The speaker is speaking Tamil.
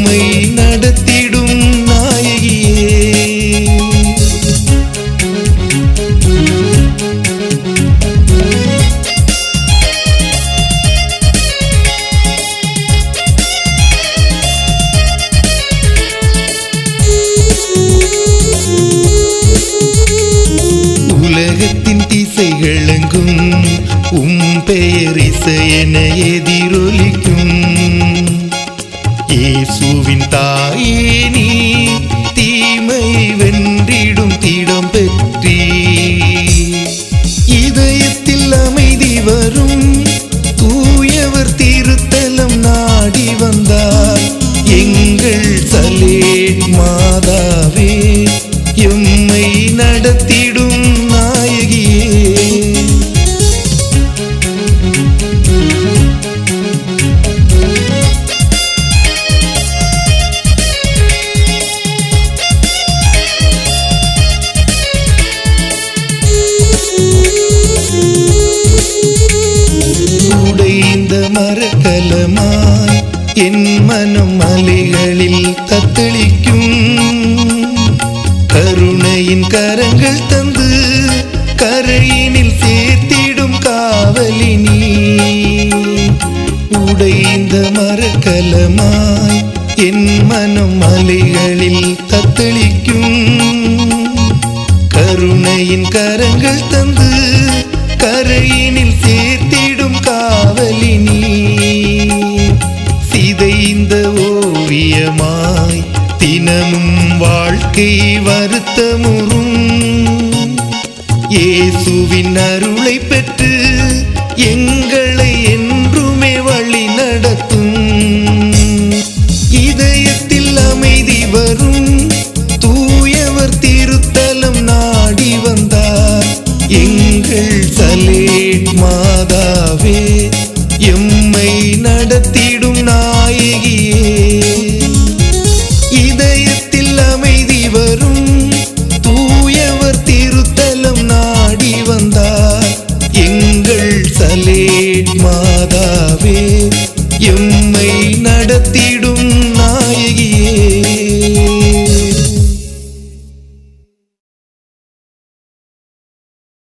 எம்மை நடத்திடும் நாயகியே. உலகத்தின் திசைகளெங்கும் பெயர் இசையென எதிரொலிக்கும். இயேசுவின் தாயே நீ தீமை வென்றிடும் திடம் பெற்றி இதயத்தில் அமைதி வரும் தூயவர் திருத்தலம் நாடி வந்தார். எங்கள் சலேட் மாதாவே எம்மை நடத்திடும் நாயகியே. உடைந்த மரக்கலமாய் என் மனம் மலைகளில் தத்தளிக்கும். கருணையின் கரங்கள் தந்து கரையினில் சேர்த்திடும் காவலினி. உடைந்த மரக்கலமாய் என் மனம் மலைகளில் தத்தளிக்கும். கருணையின் கரங்கள் தந்து கரையினில் சேர்த்திடும் காவலினி. சிதைந்த ஓவியமாய் தினமும் வாழ்க்கை வருத்தமுறும். இயேசுவின் அருளை பெற்று எங்களை என்றுமே வழி நடத்தும். இதயத்தில் அமைதி வரும் தூயவர் திருத்தலம் நாடி வந்தார். எங்கள் சலேட் மாதாவே எம்மை நடத்திடும் நாயகியே. இதயத்தில் அமைதி வரும் தூயவர் திருத்தலம் நாடி வந்தார். எங்கள் சலேட் மாதாவே எம்மை நடத்திடும்